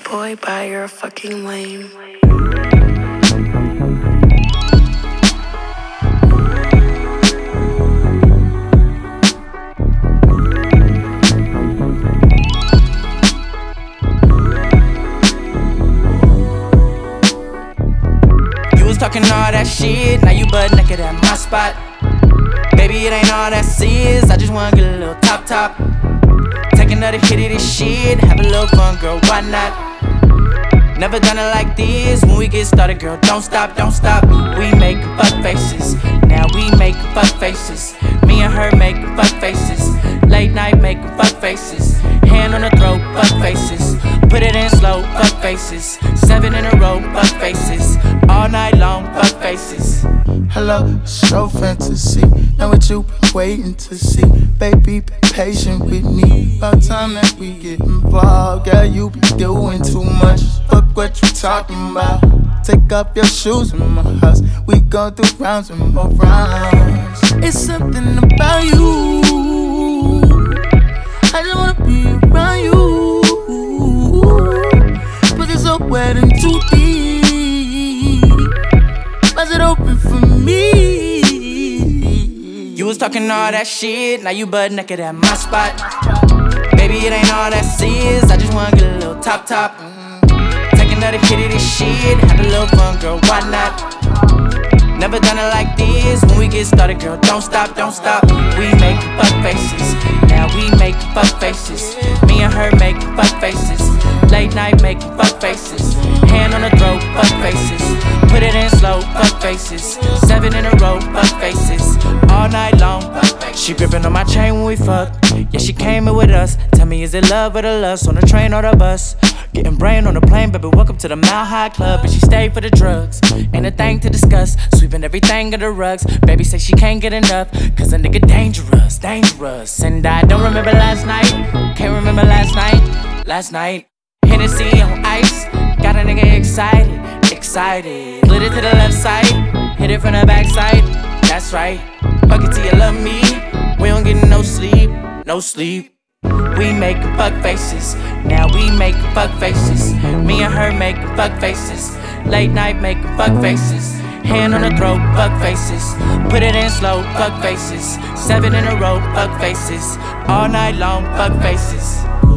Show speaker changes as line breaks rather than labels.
boy, bye, you're a fucking lame.
You was talking all that shit, now you butt naked at my spot. Baby, it ain't all that serious, I just wanna get a little top. Take another hit of this shit, have a little fun, girl, why not? Never done it like this, when we get started, girl, don't stop. We making fuck faces, now we making fuck faces. Me and her making fuck faces, late night making fuck faces. Hand on the throat, fuck faces. Put it in slow, fuck faces. 7 in a row, fuck faces. All night long, fuck faces.
Hello, show fantasy. Know what you been waiting to see. Baby, be patient with me. About time that we get involved. Girl, you be doing too much. Fuck what you talking about. Take off your shoes in my house. We gon' do rounds and more rounds. It's something about you. I just wanna be around you. But it's so wet and too deep. Bust it open for me.
You was talking all that shit, now you butt naked at my spot. Baby, it ain't all that serious, I just wanna get a little top. Take another hit of this shit, have a little fun, girl, why not? Never done it like this, when we get started, girl, don't stop. We making fuck faces, now we making fuck faces. Me and her making fuck faces, late night making fuck faces. Hand on the throat, fuck faces. Put it in slow, fuck faces. 7 in a row, fuck faces. All night long, fuck faces. She gripping on my chain when we fuck. Yeah, she came in with us. Tell me, is it love or the lust? On the train or the bus? Getting brain on the plane, baby, welcome to the Mile High Club. And she stayed for the drugs, ain't a thing to discuss. Sweeping everything under the rugs. Baby say she can't get enough, cause a nigga dangerous. And I don't remember last night, can't remember last night. Hennessy on ice, got a nigga excited. Split it to the left side, hit it from the back side. That's right, fuck it till you love me. We don't get no sleep. We making fuck faces, now we making fuck faces. Me and her making fuck faces, late night making fuck faces. Hand on the throat, fuck faces. Put it in slow, fuck faces. 7 in a row, fuck faces. All night long, fuck faces.